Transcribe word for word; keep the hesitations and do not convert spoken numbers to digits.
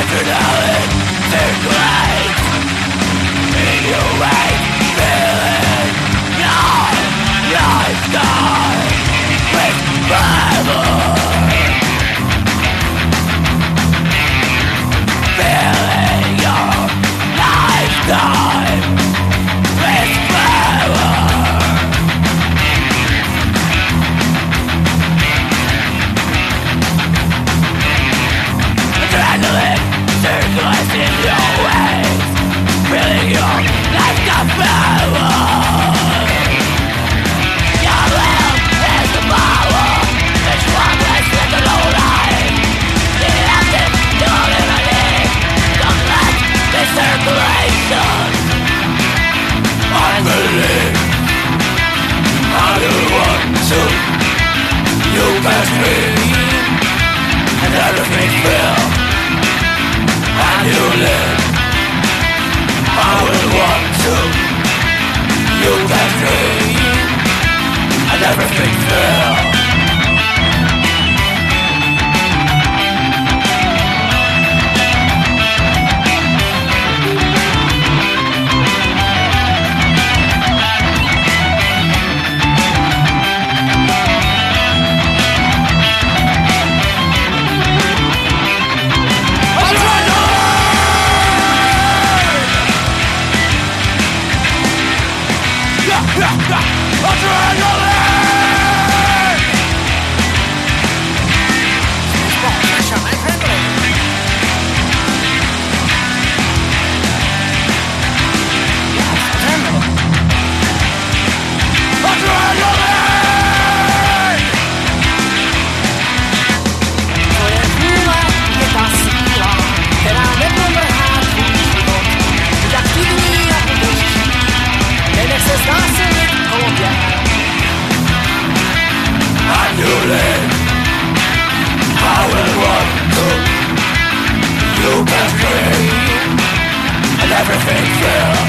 Adrenaline circulates in your veins, feeling your lifetime with forever. Feeling your lifetime with forever. Adrenaline circulates in your veins, feeling your lifetime forever. Your will is the power, it's formless like a low light. Elected, you're in a need. Don't let the circulation unbelief. How you want to, you can scream, and everything feel, and you live. I will want to, you can dream, and everything feel. You can scream, and everything feels.